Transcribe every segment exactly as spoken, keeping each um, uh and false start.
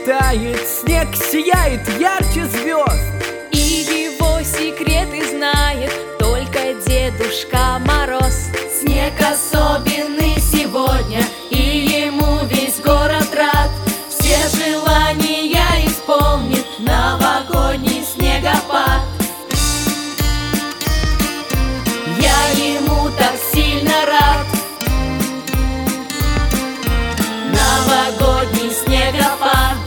тает, снег сияет ярче звезд. И его секреты знает только Дедушка Мороз. Снег особенный сегодня, и ему весь город рад. Все желания исполнит новогодний снегопад. Я ему так сильно рад. Новогодний снегопад.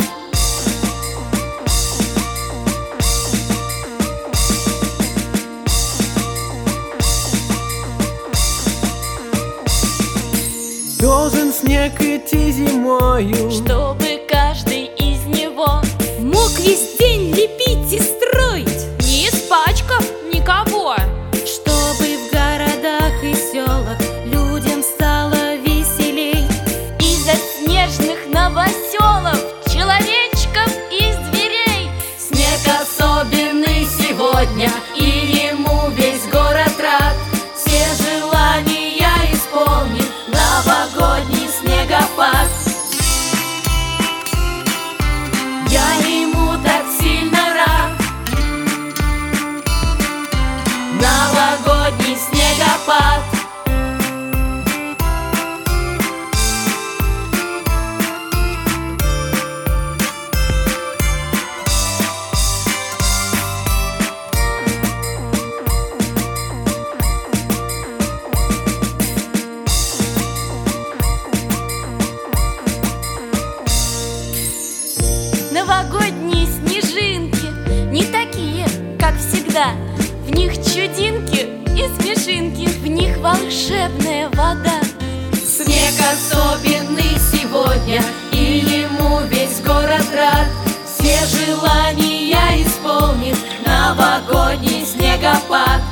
Должен снег идти зимою, Чтобы каждый из него мог весь день лепить и строить, не испачкав никого. Чтобы в городах и селах людям стало веселей. Из-за снежных новоселов, человечков и зверей. Снег особенный сегодня, и ему весь город рад. Все желания исполнит новогодний снегопад. Я ему так сильно рад. Новогодний снегопад. Новогодние снежинки не такие, как всегда. В них чудинки и смешинки, в них волшебная вода. Снег особенный сегодня, и ему весь город рад. Все желания исполнит новогодний снегопад.